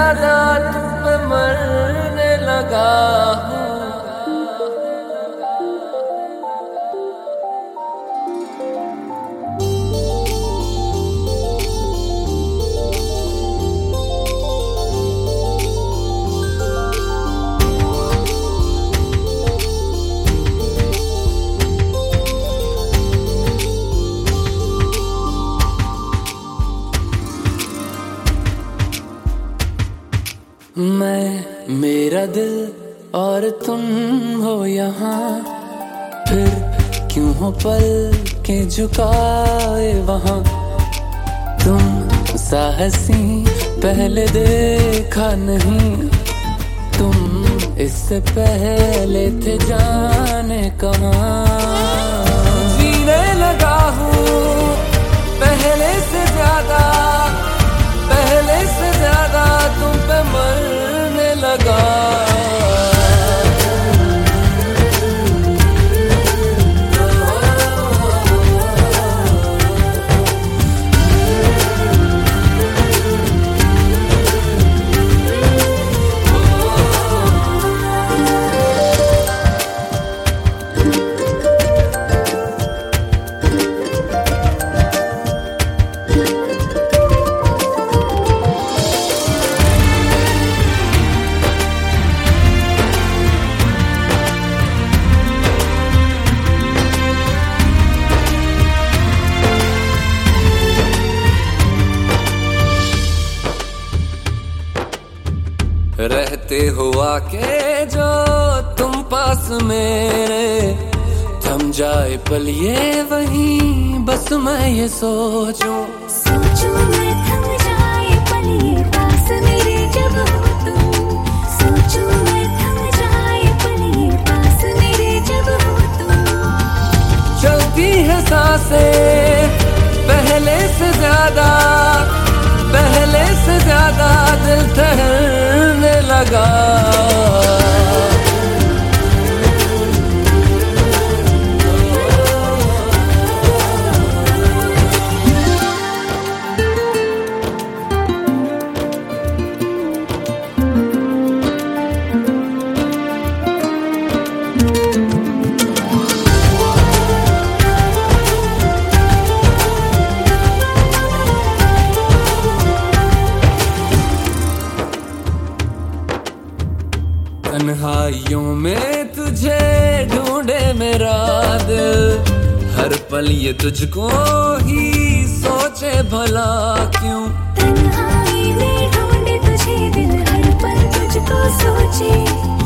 ज्यादा तुम पे मरने लगा हूँ। मैं, मेरा दिल और तुम हो यहाँ, फिर क्यों हो पल के झुकाए वहाँ। तुम साहसी पहले देखा नहीं, तुम इससे पहले थे जाने कहाँ। जीने लगा हूँ पहले से ज्यादा, पहले से ज्यादा तुम पे मरने लगा। रहते हुआ के जो तुम पास मेरे, थम जाए पल ये वहीं बस मैं ये सोचूं। सोचूं मैं थम जाए पल ये पास मेरे जब हो तुम। सोचूं मैं थम जाए पल ये पास मेरे जब हो तुम। चलती है सांसें पहले से ज्यादा, पहले से ज्यादा दिल ठहरने लगा। तन्हाइयों में तुझे ढूंढे मेरा दिल, हर पल ये तुझको ही सोचे भला क्यों। तन्हाई में ढूंढे तुझे दिल, हर पल तुझको सोचे।